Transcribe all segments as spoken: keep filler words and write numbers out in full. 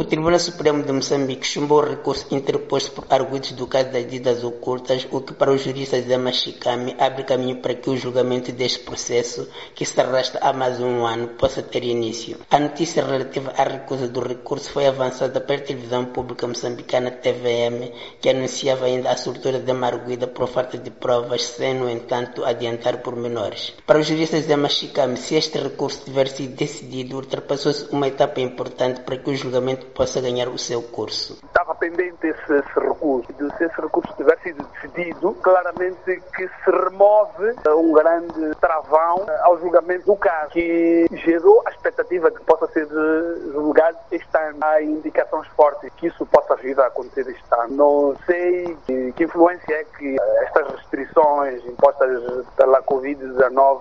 Tribunal Supremo de Moçambique chumbou o recurso interposto por arguidos do caso das dívidas ocultas, o que para os juristas de Machicame abre caminho para que o julgamento deste processo, que se arrasta há mais de um ano, possa ter início. A notícia relativa à recusa do recurso foi avançada pela televisão pública moçambicana T V M, que anunciava ainda a soltura de Marguida por falta de provas, sem, no entanto, adiantar pormenores. Para os juristas de Machicame, se este recurso tiver sido decidido, ultrapassou-se uma etapa importante para que o julgamento possa ganhar o seu curso. Estava pendente esse, esse recurso. Se esse recurso tiver sido decidido, claramente que se remove um grande travão ao julgamento do caso, que gerou a expectativa de que possa ser julgado este ano. Há indicações fortes que isso possa vir a acontecer este ano. Não sei que, que influência é que estas restrições impostas pela covid dezenove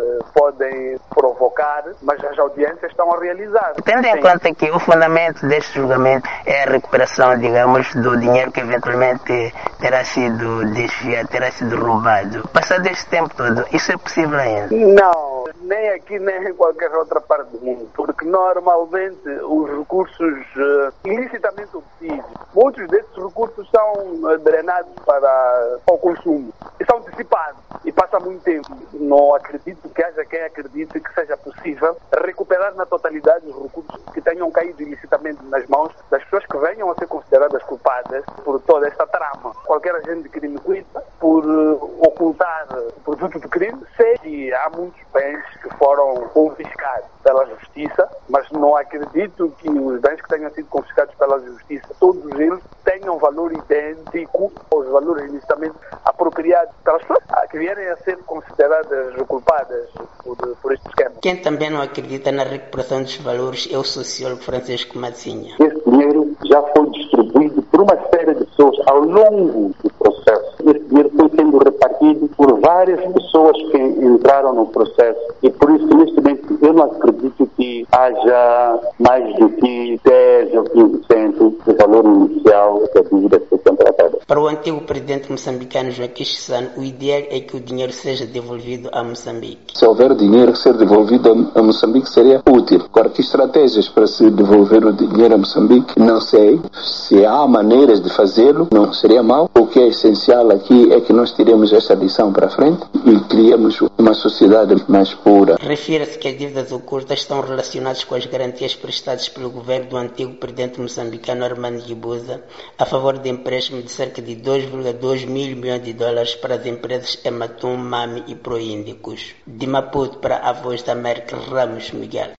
podem provocar, mas as audiências estão a realizar. Tendo em conta que o fundamento deste julgamento é a recuperação, digamos, do dinheiro que eventualmente terá sido desviado, terá sido roubado. Passado este tempo todo, isso é possível ainda? Não, nem aqui nem em qualquer outra parte do mundo, porque normalmente os recursos uh, ilicitamente obtidos, muitos desses recursos são uh, drenados para, para o consumo e são antecipados e passa muito tempo. Não acredito que haja quem acredite que seja possível recuperar na totalidade os recursos que tenham caído ilicitamente nas mãos das pessoas que venham a ser consideradas culpadas por toda esta trama. Qualquer agente de crime cuida por uh, ocultar o produto do crime. Sei que há muitos bens que foram confiscados pela justiça, mas não acredito que os bens que tenham sido confiscados pela justiça, todos eles tenham valor idêntico aos valores ilicitamente apropriados pelas pessoas que vierem a ser consideradas culpadas por, por este esquema. Quem também não acredita na recuperação dos valores é o sociólogo Francisco Madzinha. Esse dinheiro já foi distribuído por uma série de pessoas ao longo do processo. Esse dinheiro foi sendo repartido por várias pessoas que entraram no processo e por isso, neste momento, eu não acredito que haja mais do que dez ou quinze por cento do valor inicial da dívida que foi contratada. Para o antigo presidente moçambicano Joaquim Chissano, o ideal é que o dinheiro seja devolvido a Moçambique. Se houver dinheiro ser devolvido a Moçambique seria útil. Agora, que estratégias para se devolver o dinheiro a Moçambique? Não sei. Se há maneiras de fazê-lo, não seria mal. O que é essencial aqui é que nós tiremos esta lição para frente e criemos uma sociedade mais pura. Refira-se que as dívidas ocultas estão relacionadas com as garantias prestadas pelo governo do antigo presidente moçambicano Armando Guebuza a favor de empréstimo de cerca de dois vírgula dois mil milhões de dólares para as empresas Ematum, Mami e Proíndicos. De Maputo para a Voz da América, Ramos Miguel.